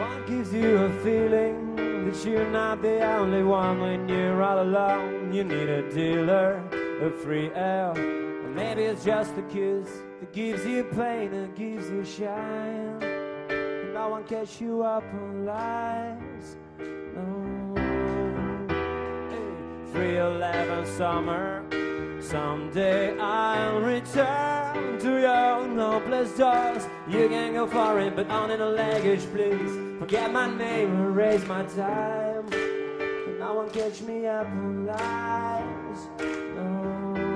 What gives you a feeling that you're not the only one when you're all alone? You need a dealer, a free air, or maybe it's just a kiss that gives you pain and gives you shine. No one catch you up on lies, no. 311 summer, someday I'll return to your hopeless doors. You can go for it, but on in the luggage, please. Forget my name, erase my time. No one catch me up on lies, no.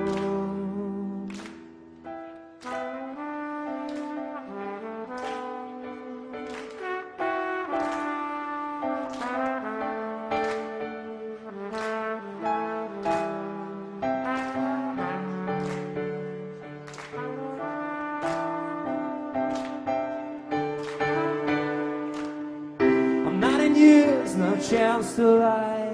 Years, no chance to lie.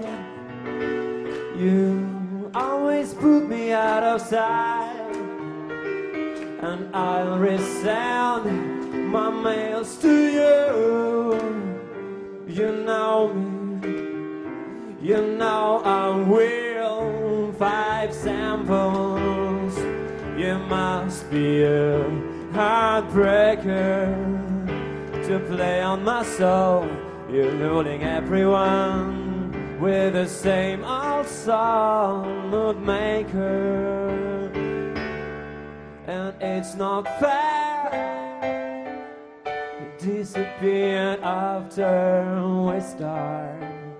You always put me out of sight, and I'll resend my mails to you. You know me, you know I will. 5 samples. You must be a heartbreaker to play on my soul. You're lulling everyone with the same old song, mood maker. And it's not fair, you disappeared after we start.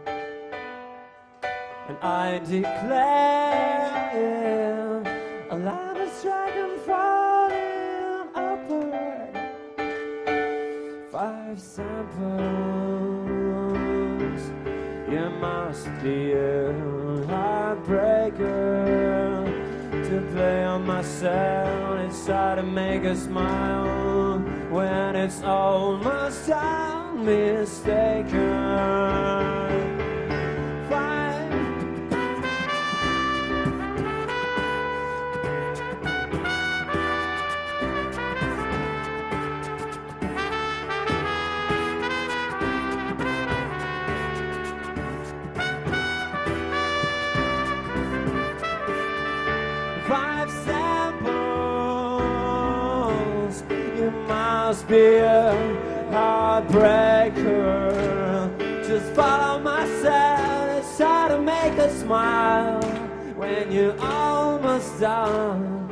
And I declare a line of dragon falling upward. 5 samples. You must be a heartbreaker to play on my cell inside and make a smile when it's almost time mistaken. Five samples. You must be a heartbreaker. Just follow myself, it's hard to make a smile when you're almost done.